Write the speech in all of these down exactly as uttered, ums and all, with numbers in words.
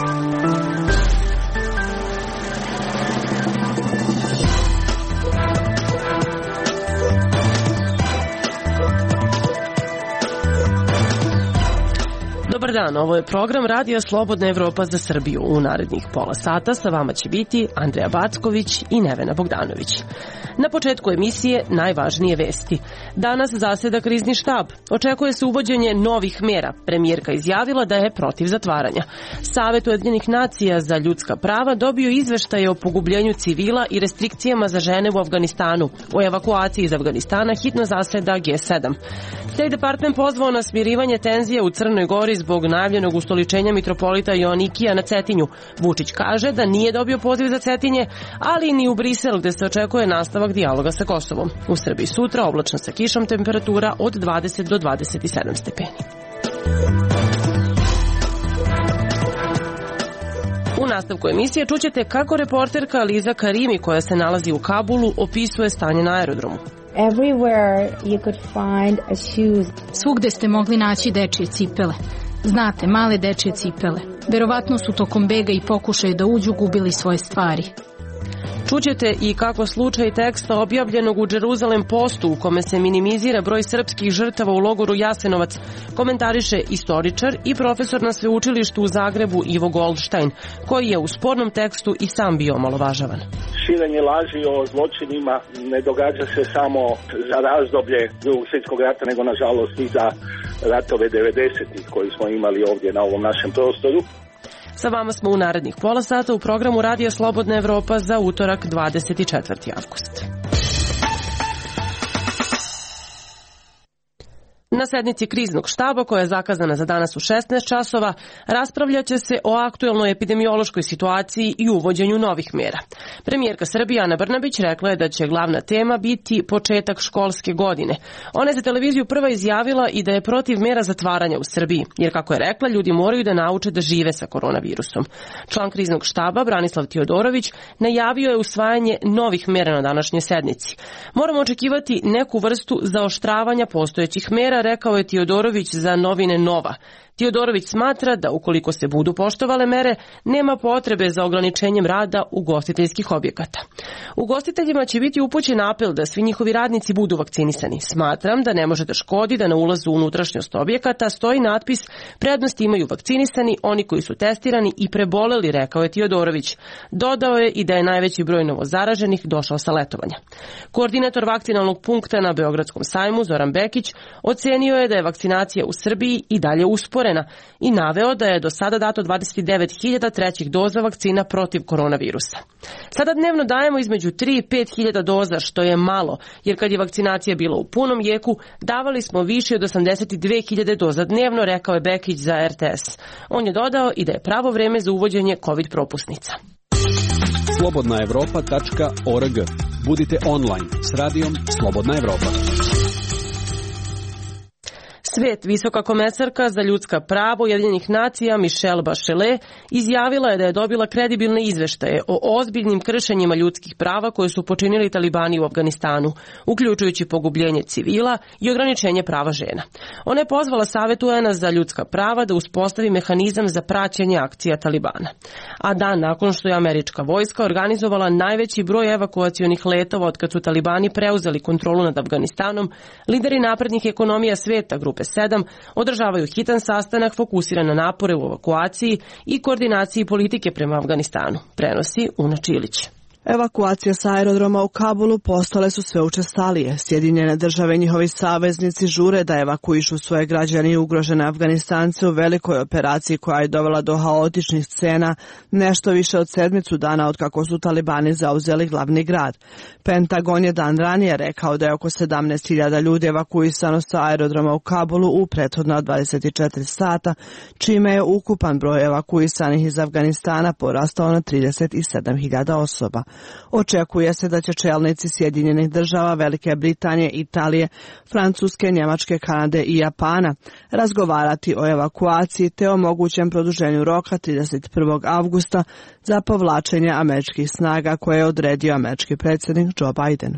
Dobar dan, ovo je program Radija Slobodna Evropa za Srbiju. U narednih pola sata sa vama će biti Andreja Backović i Nevena Bogdanović. Na početku emisije najvažnije vesti. Danas zaseda krizni štab. Očekuje se uvođenje novih mera. Premijerka izjavila da je protiv zatvaranja. Savet Ujedinjenih nacija za ljudska prava dobio izveštaje o pogubljenju civila i restrikcijama za žene u Afganistanu. O evakuaciji iz Afganistana hitno zaseda G sedam. State Department pozvao na smirivanje tenzije u Crnoj Gori zbog najavljenog ustoličenja mitropolita Joanikija na Cetinju. Vučić kaže da nije dobio poziv za Cetinje, ali ni u Brisel gde se očekuje nastavak dijaloga sa Kosovom. U Srbiji sutra oblačno sa kišom, temperatura od dvadeset do dvadeset sedam stepeni. U nastavku emisije čućete kako reporterka Liza Karimi, koja se nalazi u Kabulu, opisuje stanje na aerodromu. Everywhere you could find a shoes. Svugde ste mogli naći dečije cipele. Znate, male dečije cipele. Verovatno su tokom bega i pokušaju da uđu gubili svoje stvari. Čućete i kako slučaj teksta objavljenog u Jerusalem Postu, u kome se minimizira broj srpskih žrtava u logoru Jasenovac, komentariše istoričar i profesor na sveučilištu u Zagrebu Ivo Goldstein, koji je u spornom tekstu i sam bio omalovažavan. Širenje laži o zločinima ne događa se samo za razdoblje Drugog svjetskog rata, nego nažalost i za ratove devedesetih koji smo imali ovdje na ovom našem prostoru. Sa vama smo u narednih pola sata u programu Radija Slobodna Evropa za utorak dvadeset četvrti avgust. Na sednici kriznog štaba, koja je zakazana za danas u šesnaest časova, raspravljaće se o aktuelnoj epidemiološkoj situaciji i uvođenju novih mera. Premijerka Srbije Ana Brnabić rekla je da će glavna tema biti početak školske godine. Ona je za televiziju prva izjavila i da je protiv mera zatvaranja u Srbiji, jer kako je rekla, ljudi moraju da nauče da žive sa koronavirusom. Član kriznog štaba Branislav Tiodorović najavio je usvajanje novih mera na današnjoj sednici. Moramo očekivati neku vrstu zaoštravanja postojećih mera, rekao je Tiodorović za novine Nova. Tiodorović smatra da ukoliko se budu poštovale mere, nema potrebe za ograničenjem rada ugostiteljskih objekata. Ugostiteljima će biti upućen apel da svi njihovi radnici budu vakcinisani. Smatram da ne može da škodi da na ulazu u unutrašnjost objekata stoji natpis prednost imaju vakcinisani oni koji su testirani i preboleli, rekao je Tiodorović. Dodao je i da je najveći broj novozaraženih došao sa letovanja. Koordinator vakcinalnog punkta na Beogradskom sajmu Zoran Bekić ocenio je da je vakcinacija u Srbiji i dalje usporena i naveo da je do sada dato dvadeset devet hiljada trećih doza vakcina protiv koronavirusa. Sada dnevno dajemo između tri i pet hiljada doza, što je malo, jer kad je vakcinacija bila u punom jeku, davali smo više od osamdeset dve hiljade doza dnevno, rekao je Bekić za R T S. On je dodao i da je pravo vreme za uvođenje COVID propusnica. slobodna evropa tačka org. Budite online s radijom Slobodna Evropa. Svet, visoka komesarka za ljudska prava Ujedinjenih nacija Michelle Bachelet izjavila je da je dobila kredibilne izveštaje o ozbiljnim kršenjima ljudskih prava koje su počinili talibani u Afganistanu, uključujući pogubljenje civila i ograničenje prava žena. Ona je pozvala Savet U N-a za ljudska prava da uspostavi mehanizam za praćenje akcija talibana. A dan nakon što je američka vojska organizovala najveći broj evakuacionih letova od kad su talibani preuzeli kontrolu nad Afganistanom, lideri naprednih ekonomija sveta grupe sedam održavaju hitan sastanak fokusiran na napore u evakuaciji i koordinaciji politike prema Afganistanu, prenosi Una Čilić. Evakuacija sa aerodroma u Kabulu postale su sve učestalije. Sjedinjene države i njihovi saveznici žure da evakuišu svoje građane i ugrožene Afganistance u velikoj operaciji koja je dovela do haotičnih scena nešto više od sedmicu dana od kako su talibani zauzeli glavni grad. Pentagon je dan ranije rekao da je oko sedamnaest hiljada ljudi evakuisano sa aerodroma u Kabulu u prethodna dvadeset četiri sata, čime je ukupan broj evakuisanih iz Afganistana porastao na trideset sedam hiljada osoba. Očekuje se da će čelnici Sjedinjenih država, Velike Britanije, Italije, Francuske, Njemačke, Kanade i Japana razgovarati o evakuaciji te o mogućem produženju roka trideset prvog avgusta za povlačenje američkih snaga koje je odredio američki predsjednik Joe Biden.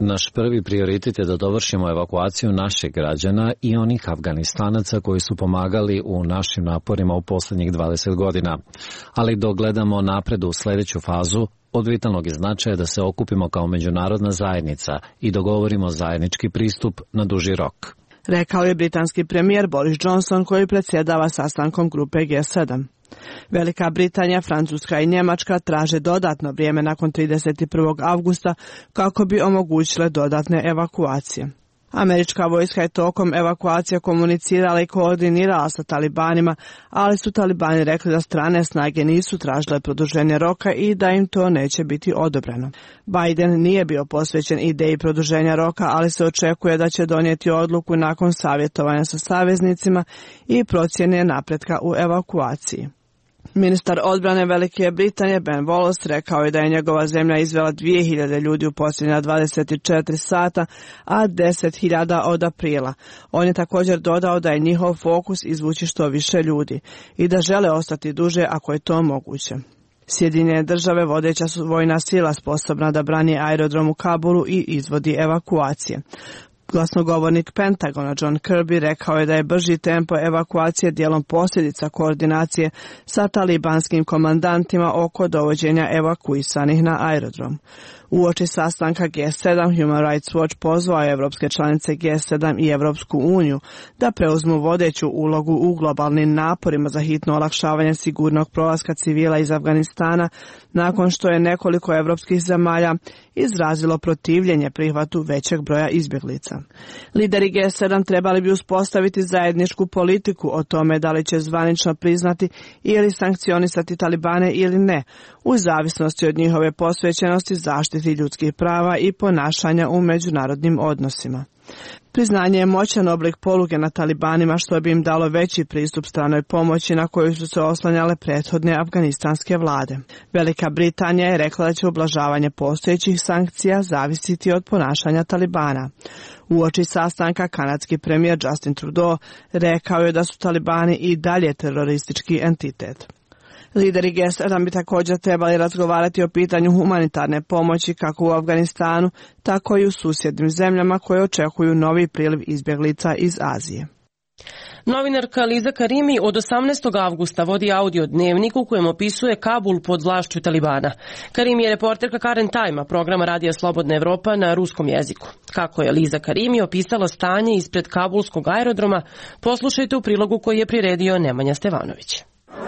Naš prvi prioritet je da dovršimo evakuaciju naših građana i onih Afganistanaca koji su pomagali u našim naporima u poslednjih dvadeset godina. Ali dok gledamo napred u sledeću fazu, od vitalnog je značaja da se okupimo kao međunarodna zajednica i dogovorimo zajednički pristup na duži rok. Rekao je britanski premijer Boris Johnson koji predsjedava sastankom grupe G sedam. Velika Britanija, Francuska i Njemačka traže dodatno vrijeme nakon trideset prvog avgusta kako bi omogućile dodatne evakuacije. Američka vojska je tokom evakuacije komunicirala i koordinirala sa talibanima, ali su talibani rekli da strane snage nisu tražile produženje roka i da im to neće biti odobreno. Biden nije bio posvećen ideji produženja roka, ali se očekuje da će donijeti odluku nakon savjetovanja sa saveznicima i procjene napretka u evakuaciji. Ministar odbrane Velike Britanije Ben Wallace rekao je da je njegova zemlja izvela dvije hiljade ljudi u posljednja dvadeset četiri sata, a deset hiljada od aprila. On je također dodao da je njihov fokus izvući što više ljudi i da žele ostati duže ako je to moguće. Sjedinjene države vodeća su vojna sila sposobna da brani aerodrom u Kabulu i izvodi evakuacije. Glasnogovornik Pentagona John Kirby rekao je da je brži tempo evakuacije dijelom posljedica koordinacije sa talibanskim komandantima oko dovođenja evakuisanih na aerodrom. Uoči sastanka G sedam, Human Rights Watch pozvao je evropske članice G sedam i Evropsku uniju da preuzmu vodeću ulogu u globalnim naporima za hitno olakšavanje sigurnog prolaska civila iz Afganistana nakon što je nekoliko evropskih zemalja izrazilo protivljenje prihvatu većeg broja izbjeglica. Lideri G sedam trebali bi uspostaviti zajedničku politiku o tome da li će zvanično priznati ili sankcionisati talibane ili ne, u zavisnosti od njihove posvećenosti zaštiti ljudskih prava i ponašanja u međunarodnim odnosima. Priznanje je moćan oblik poluge na talibanima što bi im dalo veći pristup stranoj pomoći na koju su se oslanjale prethodne afganistanske vlade. Velika Britanija je rekla da će ublažavanje postojećih sankcija zavisiti od ponašanja talibana. Uoči sastanka kanadski premijer Justin Trudeau rekao je da su talibani i dalje teroristički entitet. Lideri G sedam bi također trebali razgovarati o pitanju humanitarne pomoći kako u Afganistanu, tako i u susjednim zemljama koje očekuju novi priliv izbjeglica iz Azije. Novinarka Liza Karimi od osamnaestog avgusta vodi audio dnevnik u kojem opisuje Kabul pod vlašću talibana. Karimi je reporterka Current Time-a, programa Radija Slobodna Evropa na ruskom jeziku. Kako je Liza Karimi opisala stanje ispred kabulskog aerodroma, poslušajte u prilogu koji je priredio Nemanja Stevanović.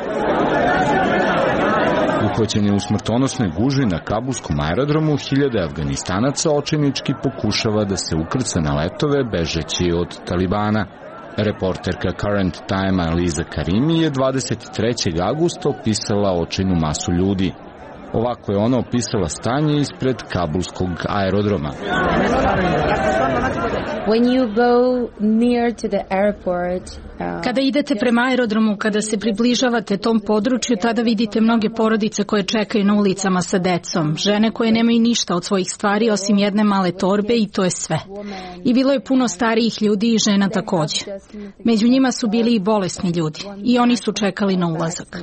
Uhvaćen je u smrtonosnoj gužvi na kabulskom aerodromu, hiljade Afganistanaca očajnički pokušava da se ukrca na letove bežeći od talibana. Reporterka Current Time-a Liza Karimi je dvadeset trećeg avgusta opisala očajnu masu ljudi. Ovako je ona opisala stanje ispred kabulskog aerodroma. When you go near to the airport, Kada idete prema aerodromu, kada se približavate tom području, tada vidite mnoge porodice koje čekaju na ulicama sa decom, žene koje nemaju ništa od svojih stvari osim jedne male torbe i to je sve. I bilo je puno starijih ljudi i žena također. Među njima su bili i bolesni ljudi i oni su čekali na ulazak.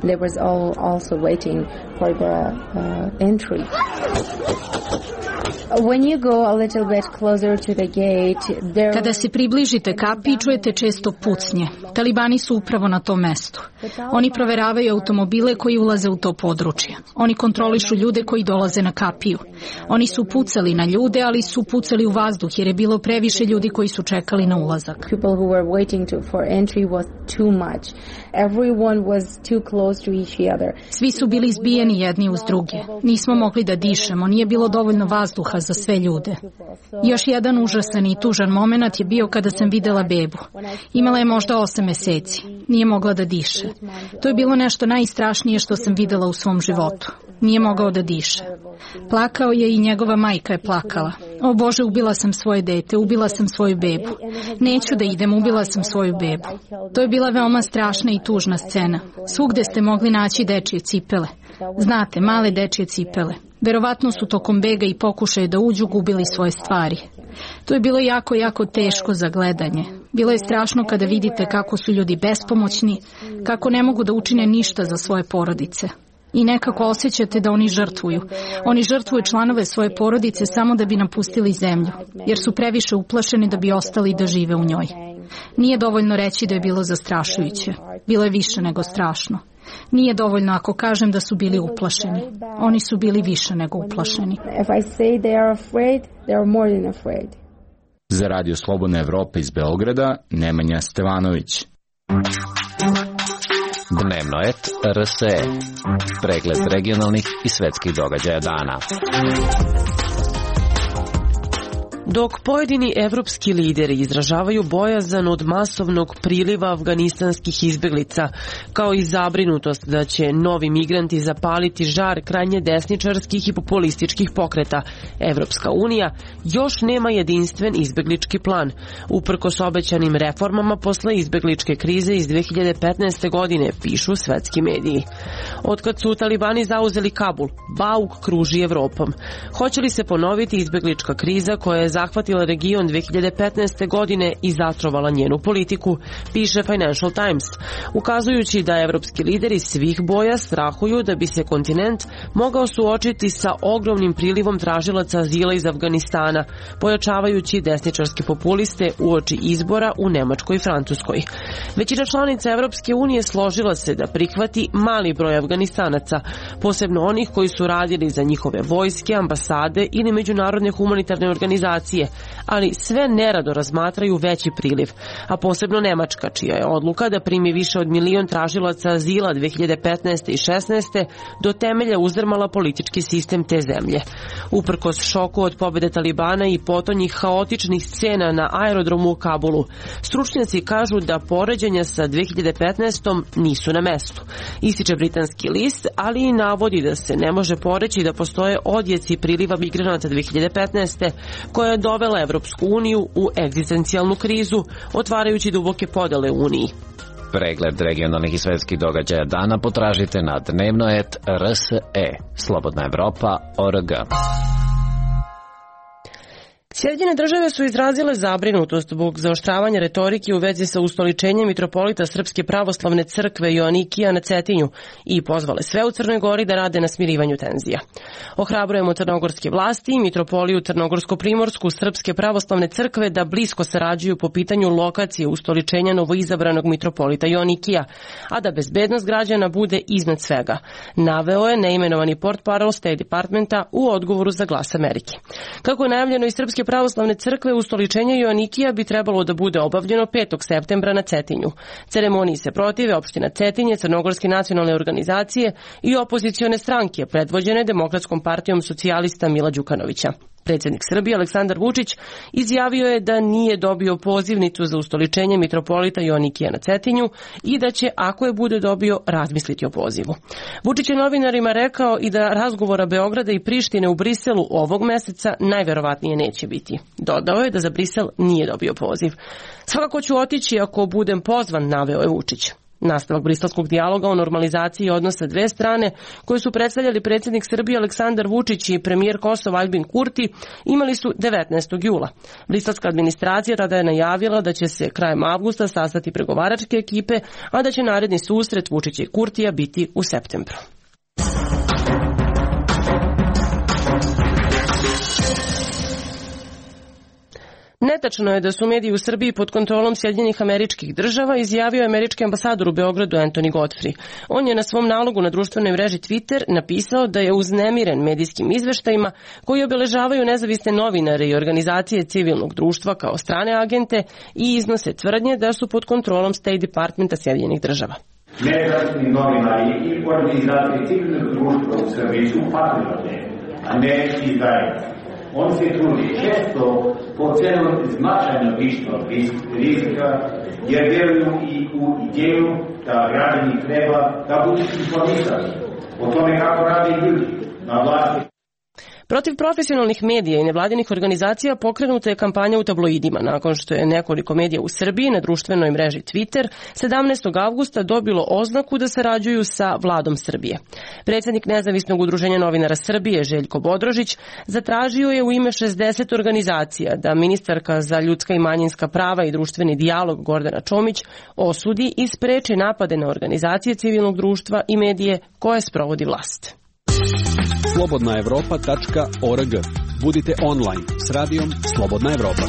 When you go a little bit closer to the gate, there... Kada se približite kapiji, čujete često pucnje. Talibani su upravo na tom mestu. Oni proveravaju automobile koji ulaze u to područje. Oni kontrolišu ljude koji dolaze na kapiju. Oni su pucali na ljude, ali su pucali u vazduh jer je bilo previše ljudi koji su čekali na ulazak. People who were waiting to, for entry was too much. Everyone was too close to each other. Svi su bili zbijeni jedni uz druge. Nismo mogli da dišemo, nije bilo dovoljno vazduha za sve ljude. Još jedan užasan i tužan moment je bio kada sam videla bebu. Imala je možda osam meseci. Nije mogla da diše. To je bilo nešto najstrašnije što sam videla u svom životu. Nije mogao da diše. Plakao je i njegova majka je plakala. O Bože, ubila sam svoje dete, ubila sam svoju bebu. Neću da idem, ubila sam svoju bebu. To je bila veoma strašna i tužna scena. Svugde ste mogli naći dečje cipele. Znate, male dečje cipele. Verovatno su tokom bega i pokušaja da uđu gubili svoje stvari. To je bilo jako, jako teško za gledanje. Bilo je strašno kada vidite kako su ljudi bespomoćni, kako ne mogu da učine ništa za svoje porodice. I nekako osjećate da oni žrtvuju. Oni žrtvuju članove svoje porodice samo da bi napustili zemlju, jer su previše uplašeni da bi ostali da žive u njoj. Nije dovoljno reći da je bilo zastrašujuće. Bilo je više nego strašno. Nije dovoljno ako kažem da su bili uplašeni. Oni su bili više nego uplašeni. Za Radio Slobodna Evropa iz Beograda, Nemanja Stevanović. Dnevnoet R S E. Pregled regionalnih i svetskih događaja dana. Dok pojedini evropski lideri izražavaju bojazan od masovnog priliva afganistanskih izbeglica, kao i zabrinutost da će novi migranti zapaliti žar krajnje desničarskih i populističkih pokreta, Evropska unija još nema jedinstven izbeglički plan, uprkos obećanim reformama posle izbegličke krize iz dve hiljade petnaeste. godine, pišu svetski mediji. Otkad su talibani zauzeli Kabul, bauk kruži Evropom. Hoće li se ponoviti izbeglička kriza koja je zahvatila region dve hiljade petnaeste. godine i zatrovala njenu politiku, piše Financial Times, ukazujući da evropski lideri svih boja strahuju da bi se kontinent mogao suočiti sa ogromnim prilivom tražilaca azila iz Afganistana, pojačavajući desničarske populiste uoči izbora u Nemačkoj i Francuskoj. Većina članica Evropske unije složila se da prihvati mali broj Afganistanaca, posebno onih koji su radili za njihove vojske, ambasade ili međunarodne humanitarne organizacije, ali sve nerado razmatraju veći priliv, a posebno Nemačka, čija je odluka da primi više od milion tražilaca azila dve hiljade petnaeste. i šesnaeste. do temelja uzdrmala politički sistem te zemlje. Uprkos šoku od pobede Talibana i potonjih haotičnih scena na aerodromu u Kabulu, stručnjaci kažu da poređenja sa dve hiljade petnaestom. nisu na mestu. Ističe britanski list, ali i navodi da se ne može poreći da postoje odjeci priliva migranata dve hiljade petnaeste. koja je dovela Evropsku uniju u egzistencijalnu krizu, otvarajući duboke podele u Uniji. Pregled regionalnih i svetskih događaja dana potražite na dnevnoet R S E. Slobodna Evropa, O R G. Sjedinjene države su izrazile zabrinutost zbog zaoštravanja retorike u vezi sa ustoličenjem mitropolita Srpske pravoslavne crkve Joanikija na Cetinju i pozvale sve u Crnoj Gori da rade na smirivanju tenzija. Ohrabrujemo crnogorske vlasti i mitropoliju Crnogorsko-Primorsku Srpske pravoslavne crkve da blisko sarađuju po pitanju lokacije ustoličenja novoizabranog mitropolita Joanikija, a da bezbednost građana bude iznad svega, naveo je neimenovani portparol State Departmenta u odgovoru za Glas Amerike. Kako je najavljeno iz Srpske pravoslavne crkve, ustoličenje Joanikija bi trebalo da bude obavljeno petog septembra na Cetinju. Ceremoniji se protive opština Cetinje, Crnogorske nacionalne organizacije i opozicione stranke predvođene Demokratskom partijom socijalista Mila Đukanovića. Predsjednik Srbije Aleksandar Vučić izjavio je da nije dobio pozivnicu za ustoličenje mitropolita Joanikija na Cetinju i da će, ako je bude dobio, razmisliti o pozivu. Vučić je novinarima rekao i da razgovora Beograda i Prištine u Briselu ovog meseca najverovatnije neće biti. Dodao je da za Brisel nije dobio poziv. Svakako ću otići ako budem pozvan, naveo je Vučić. Nastavak briselskog dijaloga o normalizaciji odnosa dve strane, koje su predstavljali predsjednik Srbije Aleksandar Vučić i premijer Kosova Aljbin Kurti, imali su devetnaestog jula. Briselska administracija tada je najavila da će se krajem avgusta sastati pregovaračke ekipe, a da će naredni susret Vučića i Kurtija biti u septembru. Netačno je da su mediji u Srbiji pod kontrolom Sjedinjenih Američkih Država, izjavio američki ambasador u Beogradu Anthony Godfrey. On je na svom nalogu na društvenoj mreži Twitter napisao da je uznemiren medijskim izveštajima koji obeležavaju nezavisne novinare i organizacije civilnog društva kao strane agente i iznose tvrdnje da su pod kontrolom State Departmenta Sjedinjenih Država. Nezavisni novinari i organizacije civilnog društva u Srbiji su patriotne, a ne izdajnici. On se trudi često po cenu značajno višnog rizika, jer vjeruju i u ideju da građani treba da budu informisani o tome kako radi ljudi na vlasti. Protiv profesionalnih medija i nevladinih organizacija pokrenuta je kampanja u tabloidima nakon što je nekoliko medija u Srbiji na društvenoj mreži Twitter sedamnaestog avgusta dobilo oznaku da sarađuju sa vladom Srbije. Predsjednik Nezavisnog udruženja novinara Srbije Željko Bodrožić zatražio je u ime šezdeset organizacija da ministarka za ljudska i manjinska prava i društveni dijalog Gordana Čomić osudi i spreči napade na organizacije civilnog društva i medije koje sprovodi vlast. slobodna evropa tačka org. Budite online s radijom Slobodna Evropa.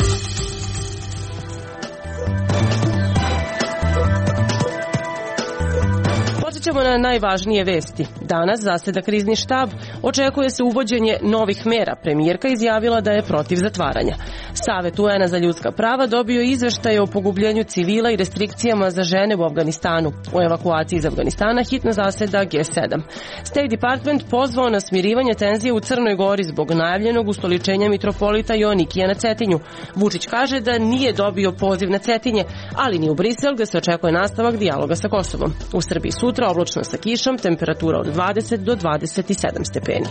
Ćemo na najvažnije vesti. Danas zaseda krizni štab, očekuje se uvođenje novih mera. Premijerka izjavila da je protiv zatvaranja. Savet U N-a za ljudska prava dobio izveštaje o pogubljenju civila i restrikcijama za žene u Afganistanu. U evakuaciji iz Afganistana hitno zaseda G sedam. State Department pozvao na smirivanje tenzije u Crnoj Gori zbog najavljenog ustoličenja mitropolita Joanikija na Cetinju. Vučić kaže da nije dobio poziv na Cetinje, ali ni u Brisel gde se očekuje nastavak dijaloga sa Kosovom. U Srbiji sutra oblačno sa kišom, temperatura od dvadeset do dvadeset sedam stepeni.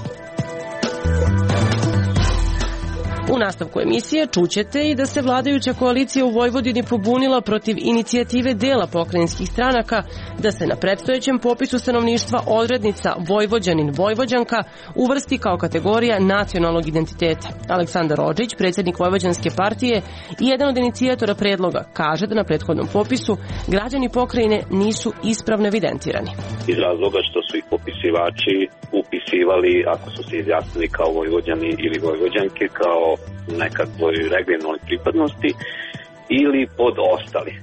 U nastavku emisije čućete i da se vladajuća koalicija u Vojvodini pobunila protiv inicijative dela pokrajinskih stranaka da se na predstojećem popisu stanovništva odrednica Vojvođanin-Vojvođanka uvrsti kao kategorija nacionalnog identiteta. Aleksandar Odžić, predsjednik Vojvođanske partije i jedan od inicijatora predloga, kaže da na prethodnom popisu građani pokrajine nisu ispravno evidentirani. Iz razloga što su ih popisivači upisivali, ako su se izjasnili kao Vojvođani ili Vojvođanke, kao nekakvoj regionalnoj pripadnosti ili pod ostali.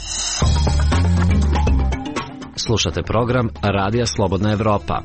Slušate program Radija Slobodna Evropa.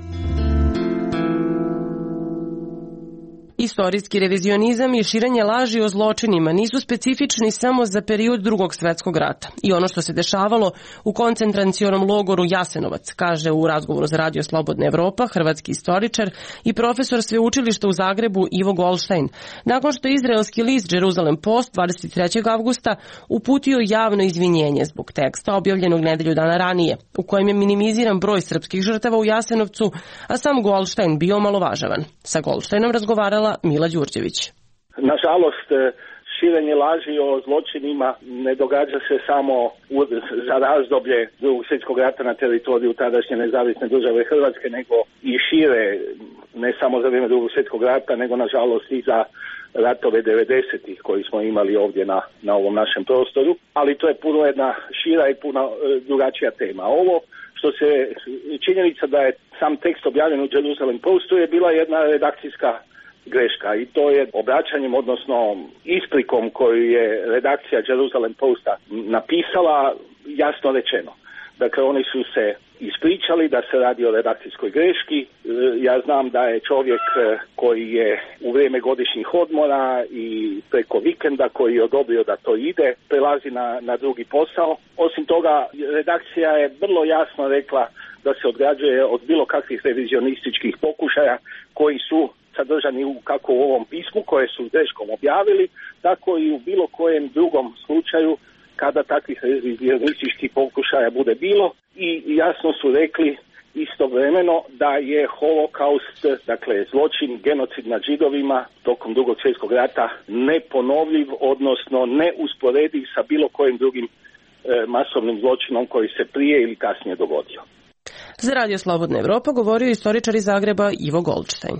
Istorijski revizionizam i širenje laži o zločinima nisu specifični samo za period Drugog svjetskog rata i ono što se dešavalo u koncentracionom logoru Jasenovac, kaže u razgovoru za Radio Slobodna Evropa hrvatski istoričar i profesor sveučilišta u Zagrebu Ivo Goldstein, nakon što je izraelski list Jerusalem Post dvadeset trećeg avgusta uputio javno izvinjenje zbog teksta objavljenog nedelju dana ranije, u kojem je minimiziran broj srpskih žrtava u Jasenovcu, a sam Goldstein bio omalovažavan. Sa Goldsteinom razgovarala Mila Đurđević. Nažalost, širenje laži o zločinima ne događa se samo u, za razdoblje Drugog svjetskog rata na teritoriju tadašnje nezavisne države Hrvatske, nego i šire, ne samo za vrijeme Drugog svjetskog rata, nego nažalost i za ratove devedesetih koji smo imali ovdje na, na ovom našem prostoru. Ali to je puno jedna šira i puno e, drugačija tema. Ovo što se činjenica da je sam tekst objavljen u Jerusalem Postu je bila jedna redakcijska greška i to je obraćanjem, odnosno isprikom koju je redakcija Jerusalem Posta napisala, jasno rečeno. Dakle, oni su se ispričali da se radi o redakcijskoj greški. Ja znam da je čovjek koji je u vrijeme godišnjih odmora i preko vikenda koji je odobrio da to ide, prelazi na, na drugi posao. Osim toga, redakcija je vrlo jasno rekla da se odgrađuje od bilo kakvih revizionističkih pokušaja koji su sadržani u, kako u ovom pismu koje su greškom objavili, tako i u bilo kojem drugom slučaju kada takvih revizionističkih pokušaja bude bilo, i jasno su rekli istovremeno da je holokaust, dakle zločin, genocid nad Židovima tokom Drugog svjetskog rata neponovljiv, odnosno neusporediv sa bilo kojim drugim e, masovnim zločinom koji se prije ili kasnije dogodio. Za Radio Slobodna Evropa govorio istoričar iz Zagreba Ivo Goldstein.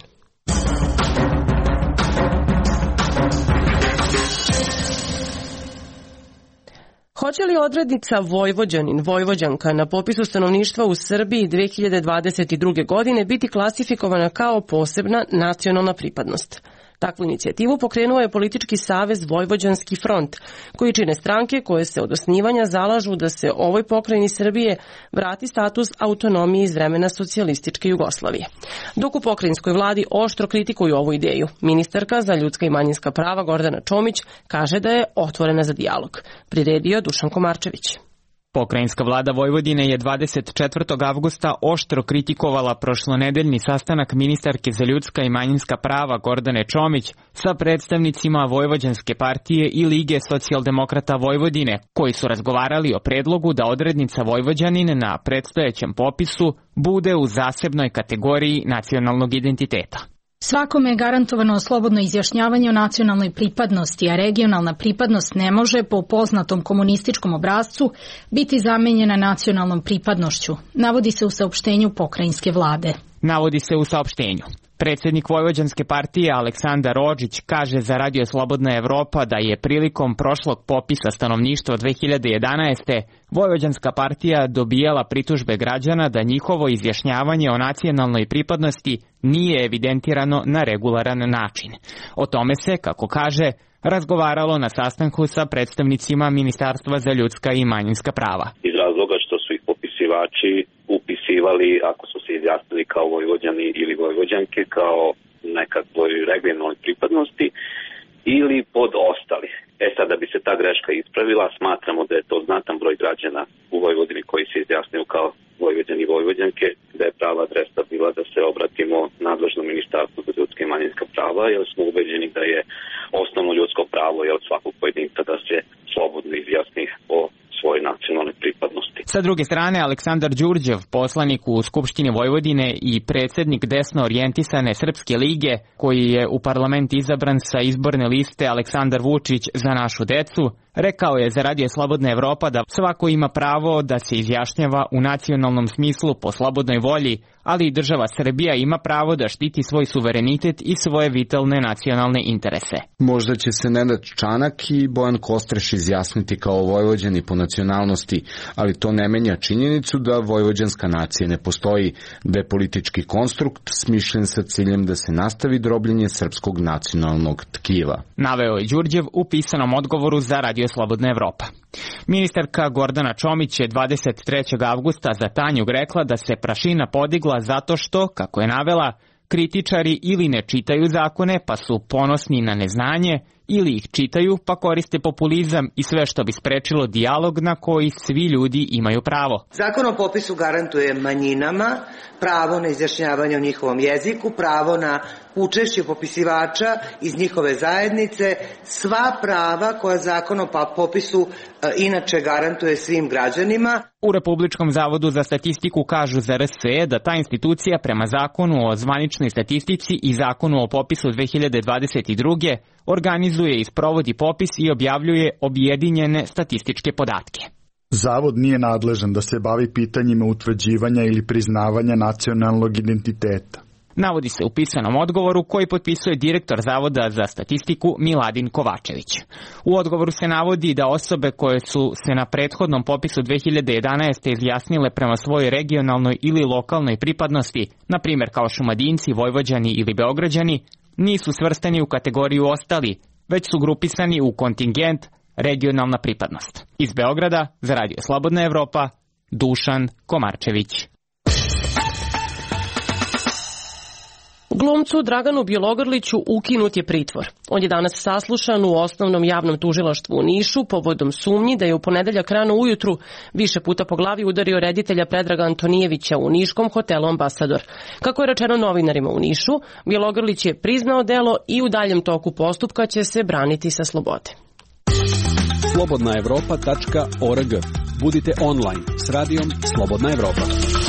Hoće li odrednica Vojvođanin, Vojvođanka na popisu stanovništva u Srbiji dve hiljade dvadeset druge. godine biti klasifikovana kao posebna nacionalna pripadnost? Takvu inicijativu pokrenuo je politički savez Vojvođanski front, koji čine stranke koje se od osnivanja zalažu da se ovoj pokrajini Srbije vrati status autonomije iz vremena socijalističke Jugoslavije. Dok u pokrajinskoj vladi oštro kritikuju ovu ideju, ministarka za ljudska i manjinska prava Gordana Čomić kaže da je otvorena za dijalog. Priredio Dušan Komarčević. Pokrajinska vlada Vojvodine je dvadeset četvrtog avgusta oštro kritikovala prošlonedeljni sastanak ministarke za ljudska i manjinska prava Gordane Čomić sa predstavnicima Vojvođanske partije i Lige socijaldemokrata Vojvodine, koji su razgovarali o predlogu da odrednica Vojvođanin na predstojećem popisu bude u zasebnoj kategoriji nacionalnog identiteta. Svakome je garantovano slobodno izjašnjavanje o nacionalnoj pripadnosti, a regionalna pripadnost ne može, po poznatom komunističkom obrascu, biti zamenjena nacionalnom pripadnošću, navodi se u saopštenju pokrajinske vlade. Navodi se u saopštenju. Predsjednik Vojvođanske partije Aleksandar Rodžić kaže za Radio Slobodna Evropa da je prilikom prošlog popisa stanovništva dve hiljade jedanaeste. Vojvođanska partija dobijala pritužbe građana da njihovo izjašnjavanje o nacionalnoj pripadnosti nije evidentirano na regularan način. O tome se, kako kaže, razgovaralo na sastanku sa predstavnicima Ministarstva za ljudska i manjinska prava. Iz razloga što su ih popisivači upisivali, ako su se izjasnili kao Vojvođani ili Vojvođanke, kao nekakvoj regionalnoj pripadnosti ili pod ostali. E sad, da bi se ta greška ispravila, smatramo da je to znatan broj građana u Vojvodini koji se izjasniju kao Vojvođani i Vojvođanke, da je prava adresa bila da se obratimo nadležnom Ministarstvu za ljudska i manjinska prava, jer smo ubeđeni da je osnovno ljudsko pravo je od svakog pojedinca da se slobodno izjasni o svoje nacionalne pripadnosti. Sa druge strane, Aleksandar Đurđev, poslanik u Skupštini Vojvodine i predsjednik desno orijentisane Srpske lige, koji je u parlament izabran sa izborne liste Aleksandar Vučić za našu decu, rekao je za Radio Slobodna Evropa da svako ima pravo da se izjašnjava u nacionalnom smislu po slobodnoj volji, ali i država Srbija ima pravo da štiti svoj suverenitet i svoje vitalne nacionalne interese. Možda će se Nenad Čanak i Bojan Kostreš izjasniti kao Vojvođani po nacionalnosti, ali to ne menja činjenicu da vojvođanska nacija ne postoji, da je politički konstrukt smišljen sa ciljem da se nastavi drobljenje srpskog nacionalnog tkiva. Naveo je Đurđev u pisanom odgovoru za Radio Slobodna Evropa. Ministarka Gordana Čomić je dvadeset trećeg avgusta za Tanjug rekla da se prašina podigla zato što, kako je navela, kritičari ili ne čitaju zakone pa su ponosni na neznanje, ili ih čitaju pa koriste populizam i sve što bi sprečilo dijalog na koji svi ljudi imaju pravo. Zakon o popisu garantuje manjinama pravo na izjašnjavanje o njihovom jeziku, pravo na učešće popisivača iz njihove zajednice, sva prava koja zakon o popisu e, inače garantuje svim građanima. U Republičkom zavodu za statistiku kažu za R S E da ta institucija prema zakonu o zvaničnoj statistici i zakonu o popisu dve hiljade dvadeset druge. organizuje i sprovodi popis i objavljuje objedinjene statističke podatke. Zavod nije nadležan da se bavi pitanjima utvrđivanja ili priznavanja nacionalnog identiteta. Navodi se u pisanom odgovoru koji potpisuje direktor Zavoda za statistiku Miladin Kovačević. U odgovoru se navodi da osobe koje su se na prethodnom popisu dve hiljade jedanaeste. izjasnile prema svojoj regionalnoj ili lokalnoj pripadnosti, na primjer kao Šumadinci, Vojvođani ili Beograđani, nisu svrstani u kategoriju ostali, već su grupisani u kontingent regionalna pripadnost. Iz Beograda, za Radio Slobodna Evropa, Dušan Komarčević. Glumcu Draganu Bjelogrliću ukinut je pritvor. On je danas saslušan u osnovnom javnom tužilaštvu u Nišu povodom sumnji da je u ponedeljak rano ujutru više puta po glavi udario reditelja Predraga Antonijevića u niškom hotelu Ambasador. Kako je rečeno novinarima u Nišu, Bjelogrlić je priznao delo i u daljem toku postupka će se braniti sa slobode. slobodna evropa tačka org. Budite online s radijom Slobodna Evropa.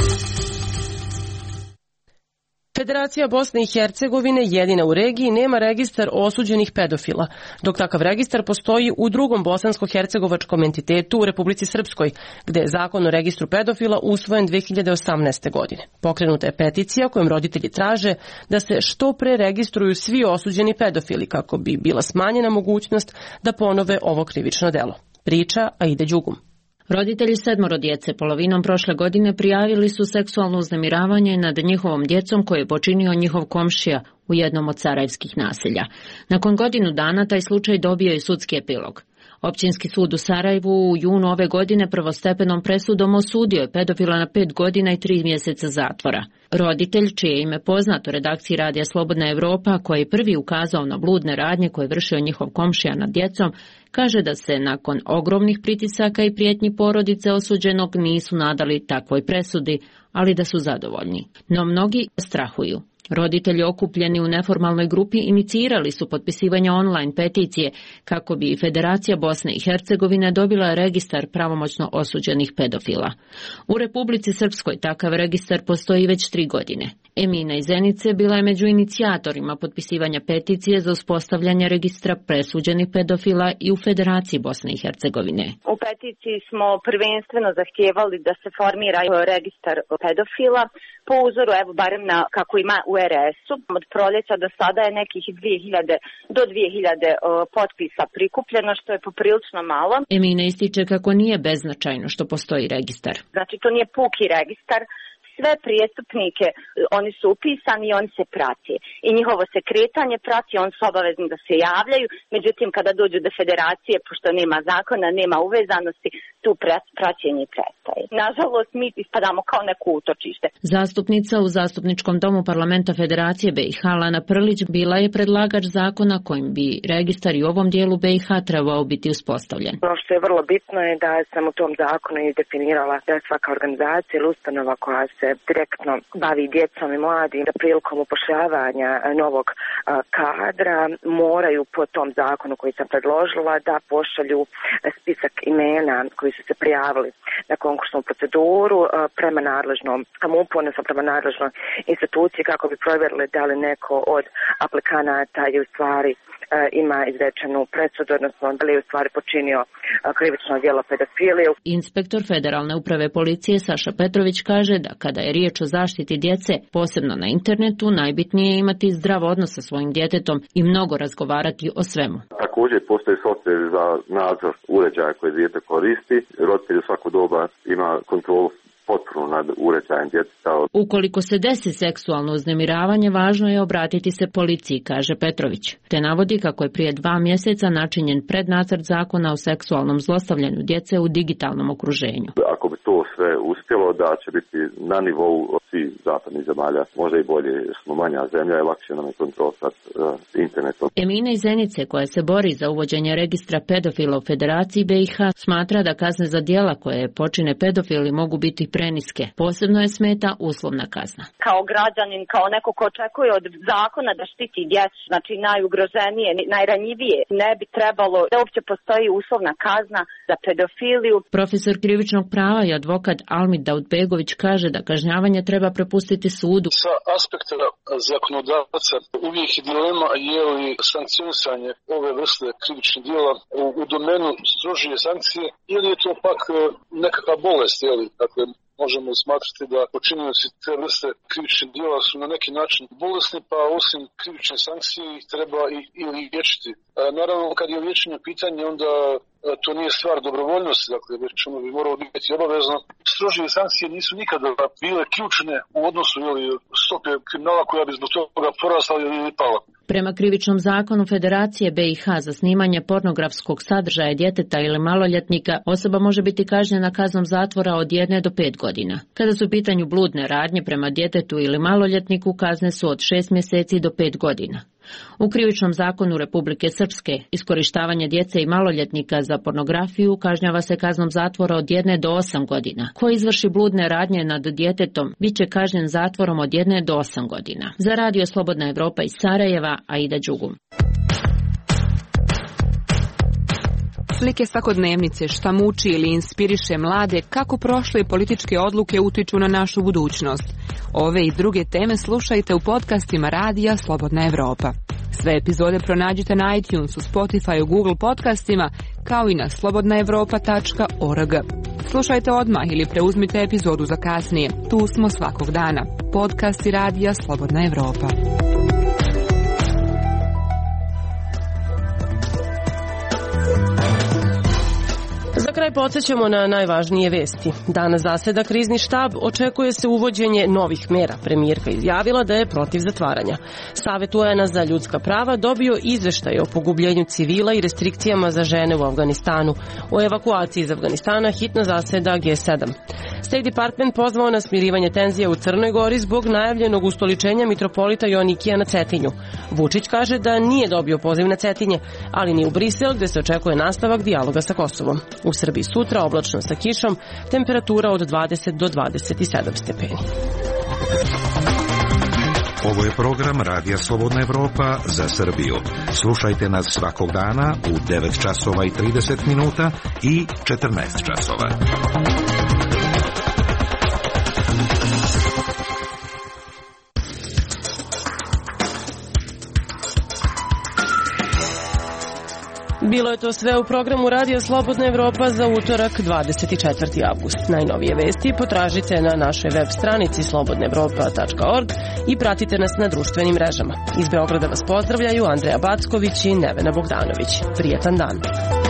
Federacija Bosne i Hercegovine, jedina u regiji, nema registar osuđenih pedofila, dok takav registar postoji u drugom bosansko-hercegovačkom entitetu u Republici Srpskoj, gde je zakon o registru pedofila usvojen dve hiljade osamnaeste. godine. Pokrenuta je peticija kojom roditelji traže da se što pre registruju svi osuđeni pedofili kako bi bila smanjena mogućnost da ponove ovo krivično delo. Priča Aida Đugum. Roditelji sedmoro djece polovinom prošle godine prijavili su seksualno uznemiravanje nad njihovom djecom koje je počinio njihov komšija u jednom od sarajevskih naselja. Nakon godinu dana taj slučaj dobio je sudski epilog. Općinski sud u Sarajevu u junu ove godine prvostepenom presudom osudio je pedofila na pet godina i tri mjeseca zatvora. Roditelj, čije ime poznato redakciji Radija Slobodna Evropa, koji je prvi ukazao na bludne radnje koje je vršio njihov komšija nad djecom, kaže da se nakon ogromnih pritisaka i prijetnji porodice osuđenog nisu nadali takvoj presudi, ali da su zadovoljni. No mnogi strahuju. Roditelji okupljeni u neformalnoj grupi inicirali su potpisivanje online peticije kako bi Federacija Bosne i Hercegovine dobila registar pravomoćno osuđenih pedofila. U Republici Srpskoj takav registar postoji već tri godine. Emina iz Zenice bila je među inicijatorima potpisivanja peticije za uspostavljanje registra presuđenih pedofila i u Federaciji Bosne i Hercegovine. U peticiji smo prvenstveno zahtijevali da se formira registar pedofila po uzoru, evo barem na kako ima u er es u. Od proljeća do sada je nekih dvije hiljade do dvije hiljade potpisa prikupljeno, što je poprilično malo. Emina ističe kako nije beznačajno što postoji registar. Znači to nije puki registar. Sve prijestupnike, oni su upisani i oni se prati. I njihovo se kretanje prati, oni su obavezni da se javljaju. Međutim, kada dođu do federacije, pošto nema zakona, nema uvezanosti, tu praćenje prestaje. Nažalost, mi ispadamo kao neko utočište. Zastupnica u Zastupničkom domu parlamenta Federacije be i ha Lana Prlić bila je predlagač zakona kojim bi registar i u ovom dijelu be i ha trebao biti uspostavljen. Ono što je vrlo bitno je da sam u tom zakonu i definirala da svaka organizacija ili ustanova koja se direktno bavi djecom i mladim, da prilikom upošljavanja novog kadra moraju po tom zakonu koji sam predložila da pošalju spisak imena koji su se prijavili na konkursnu proceduru prema nadležnom MUP-u, odnosno prema nadležnoj instituciji kako bi provjerili da li neko od aplikanata je u stvari ima izrečenu presudu, odnosno da li je u stvari počinio krivično djelo pedofilije. Inspektor Federalne uprave policije Saša Petrović kaže da kada je riječ o zaštiti djece, posebno na internetu, najbitnije je imati zdrav odnos sa svojim djetetom i mnogo razgovarati o svemu. Također postoji softver za nadzor uređaja koje dijete koristi. Roditelj u svako doba ima kontrolu potpuno nad uređajem djeteta. Ukoliko se desi seksualno uznemiravanje, važno je obratiti se policiji, kaže Petrović. Te navodi kako je prije dva mjeseca načinjen prednacrt zakona o seksualnom zlostavljanju djece u digitalnom okruženju. Ako bi to sve uspjelo, da će biti na nivou svih zapadnih zemalja, možda i bolje, smo manja zemlja i lakše nam je kontrolisati uh, internetom. Emina iz Zenice, koja se bori za uvođenje registra pedofila u Federaciji be i ha, smatra da kazne za djela koje počine pedofili mogu biti preniske. Posebno je smeta uslovna kazna. Kao građanin, kao neko ko očekuje od zakona da štiti djecu, znači najugroženije, najranjivije, ne bi trebalo da uopće postoji uslovna kazna za pedofiliju. Profesor krivičnog prava i advokat Almid Daudbegović kaže da kažnjavanje treba prepustiti sudu. Sa aspekta zakonodavca uvijek je dilema je li sankcionisanje ove vrste krivičnih djela u, u domenu strožije sankcije ili je to pak nekakva bolest, je li? Dakle, možemo smatrati da počinioci te vrste krivičnih djela su na neki način bolesni, pa osim krivične sankcije ih treba i, ili liječiti. Naravno, kad je liječenje pitanje, onda to nije stvar dobrovoljnosti, dakle, već ono bi moralo biti obavezno. Strožije sankcije nisu nikada bile ključne u odnosu ili stope kriminala koja bi zbog toga porasla ili pala. Prema krivičnom zakonu Federacije be i ha za snimanje pornografskog sadržaja djeteta ili maloljetnika, osoba može biti kažnjena kaznom zatvora od jedne do pet godina. Kada su u pitanju bludne radnje prema djetetu ili maloljetniku, kazne su od šest mjeseci do pet godina. U krivičnom zakonu Republike Srpske iskorištavanje djece i maloljetnika za pornografiju kažnjava se kaznom zatvora od jedne do osam godina. Ko izvrši bludne radnje nad djetetom bit će kažnjen zatvorom od jedne do osam godina. Za Radio Slobodna Evropa iz Sarajeva, Aida Đugum. Slike svakodnevnice, šta muči ili inspiriše mlade, kako prošle političke odluke utiču na našu budućnost. Ove i druge teme slušajte u podcastima Radija Slobodna Evropa. Sve epizode pronađite na iTunesu, Spotify, Google podcastima, kao i na slobodna evropa tačka org. Slušajte odmah ili preuzmite epizodu za kasnije. Tu smo svakog dana. Podcasti Radija Slobodna Evropa. Za kraj podsjećamo na najvažnije vesti. Danas zaseda krizni štab, očekuje se uvođenje novih mera. Premijerka izjavila da je protiv zatvaranja. Savet u en a za ljudska prava dobio izveštaj o pogubljenju civila i restrikcijama za žene u Afganistanu. O evakuaciji iz Afganistana hitno zaseda ge sedam. State Department pozvao na smirivanje tenzija u Crnoj Gori zbog najavljenog ustoličenja mitropolita Joanikija na Cetinju. Vučić kaže da nije dobio poziv na Cetinje, ali ni u Brisel, gde se očekuje nastavak dijaloga sa Kosovom. U Srbiji sutra oblačno sa kišom, temperatura od dvadeset do dvadeset sedam stepeni. Ovo je program Radija Slobodna Evropa za Srbiju. Slušajte nas svakog dana u devet časova i trideset minuta i četrnaest časova. Bilo je to sve u programu Radio Slobodna Evropa za utorak dvadeset četvrti avgust. Najnovije vesti potražite na našoj web stranici slobodna evropa tačka org i pratite nas na društvenim mrežama. Iz Beograda vas pozdravljaju Andreja Backović i Nevena Bogdanović. Prijetan dan.